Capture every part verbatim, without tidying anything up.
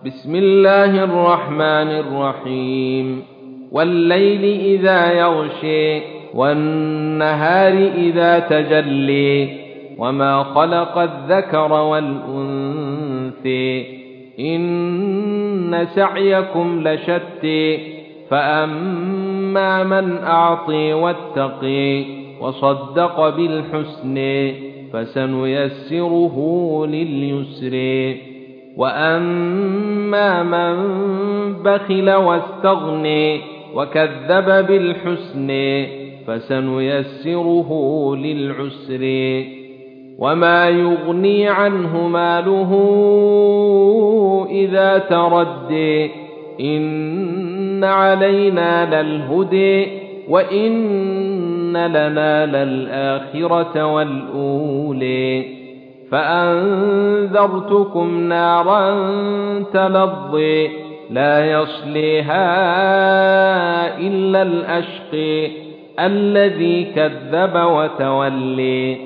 بسم الله الرحمن الرحيم والليل إذا يغشي والنهار إذا تجلي وما خلق الذكر والأنثى إن سعيكم لشتى فأما من أعطي واتقي وصدق بالحسنى فسنيسره لليسر وأما من بخل واستغنى وكذب بالحسنى فسنيسره للعسر وما يغني عنه ماله إذا تردى إن علينا للهدى وإن لنا للآخرة والأولى فأنذرتكم نارا تلظى لا يصليها إلا الأشقى الذي كذب وتولى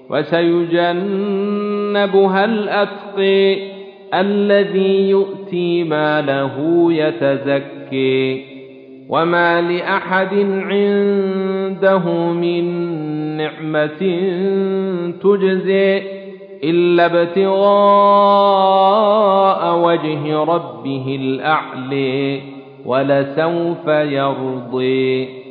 وسيجنبها الأتقى الذي يؤتي ماله يتزكى وما لأحد عنده من نعمة تجزى إلا ابتغاء وجه ربه الأعلى ولسوف يرضى.